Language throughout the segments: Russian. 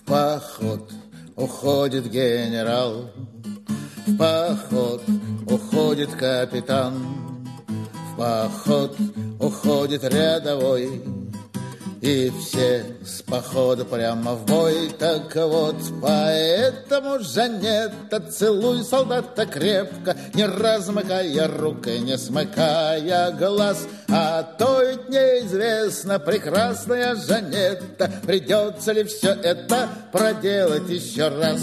поход уходит генерал, в поход уходит капитан, в поход уходит рядовой, и все с похода прямо в бой. Так вот, поэтому, Жанетта, целуй солдата крепко, не размыкая рук и не смыкая глаз. А то ведь неизвестно, прекрасная Жанетта, придется ли все это проделать еще раз.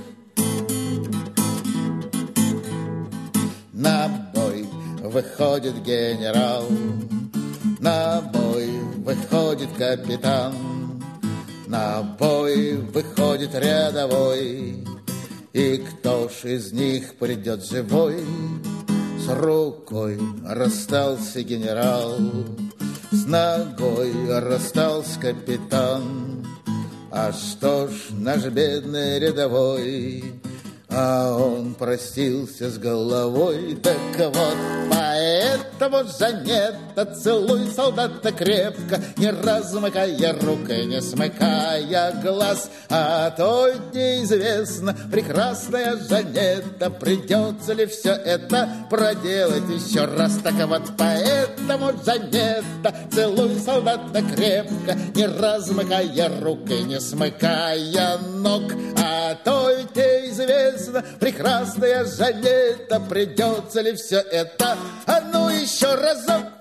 На бой выходит генерал, на бой выходит капитан, на бой выходит рядовой. И кто ж из них придет живой? С рукой расстался генерал, с ногой расстался капитан. А что ж наш бедный рядовой? А он простился с головой. Так вот, поэтому, Жанетта, целуй солдата крепко, не размыкая рук и не смыкая глаз. А то неизвестно, прекрасная Жанетта, придется ли все это проделать еще раз. Так вот, поэтому, Жанетта, целуй солдата крепко, не размыкая рук и не смыкая ног. А то ведь неизвестно, прекрасная Жанетта, придется ли все это, а ну еще разок.